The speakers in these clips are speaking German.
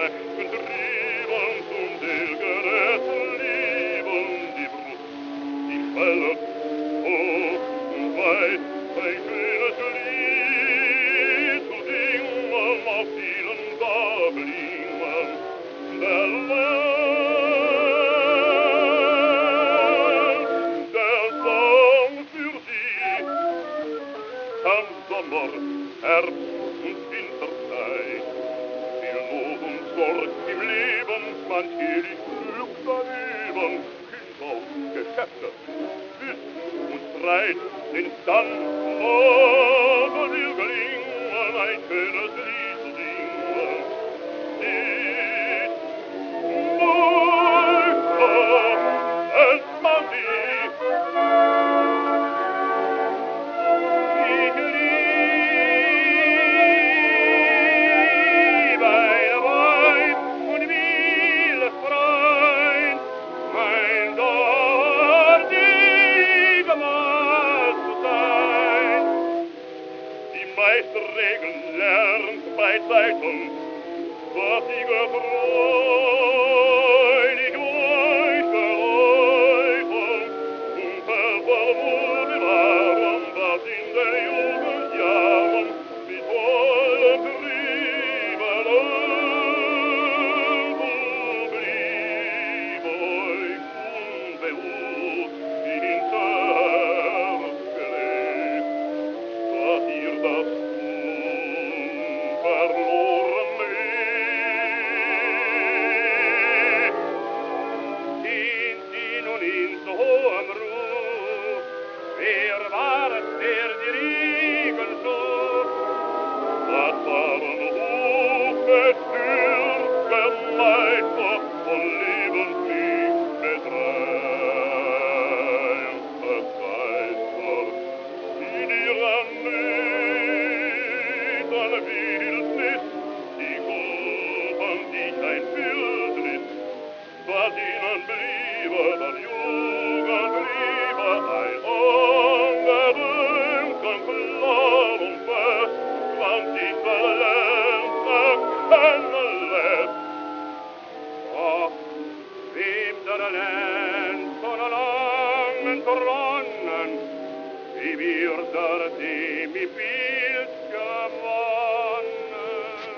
rechten Trieben zum Dilgeret lieben die Brust, die Schwelle hoch und weit, ein schönes Lied zu singen auf vielen Gablingen der Welt. Der Song für sie am Sommer, Herbst und Winterzeit. Viel Not und Sorg im Leben, manchmal Glück daneben, Kind auf Geschäfte, Lust und Streit, denn dann morgen will gelingen, ein schönes Lied zu singen. Lied, Mutter, es man sieht, ich liebe ein Weib und will es Freund, mein dortiger Mann zu sein. Die meiste Regeln lernt bei Zeitung, was ich erfreulich euch geholfen und verwoben waren, was in den Jugendjahren mit vollen Trieben blieb euch unbehuft ins Herz gelegt, dass ihr das unverloren lebt. Sind sie nun in so hohem Ruf, wer war es, der die Riegel schuf? Das waren hochbestürzte Meister von Lebenslicht bedrängte Geister, in ihrer niedern Wildnis, die gruben sich ein Bildnis, was ihnen bliebe, der Jugend liebe, ein ungetrübten klar und fest, was sich verlernt erkennen lässt. Ach, wem der Land von langen Tronnen, wie wird dem im Bild gewonnen?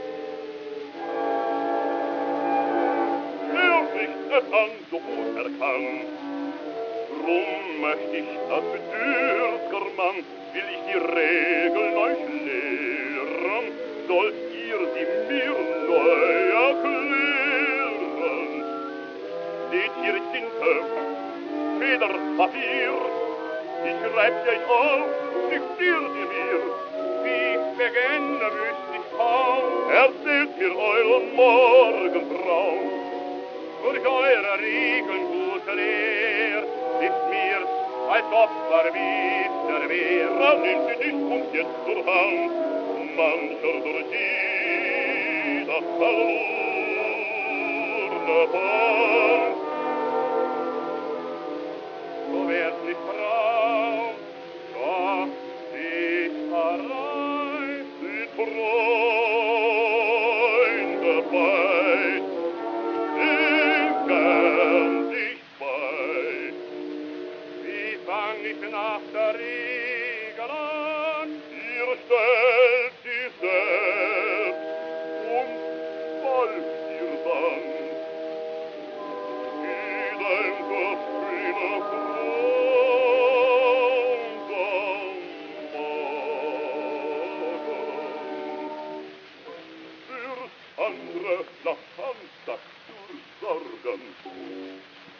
Wirklich es an so gut erkannt, drum möcht ich das bedürftiger Mann, will ich die Regeln euch lehren, sollt ihr sie mir neu erklären. Seht hier Tinte, Feder, Papier, ich schreib's euch auf, diktiert ihr mir, wie ich beginne, wüsst ich kaum. Erzählt mir euren Morgentraum, durch eure Regeln gute Lehr, ist mir's, als ob verwisser wär. Nehmt sie nicht uns jetzt zur Hand, mancher durch sie das verlorene Band. So wär's nicht Frau, doch nicht verreist, sind Freunde weit, sinken sich bei. Wie fang ich nach der Regel an? Ihr stellt sie selbst und folgt ihr dann. Dein Gefühle Grund am Morgen. Fürs andere nach Samstag zu sorgen,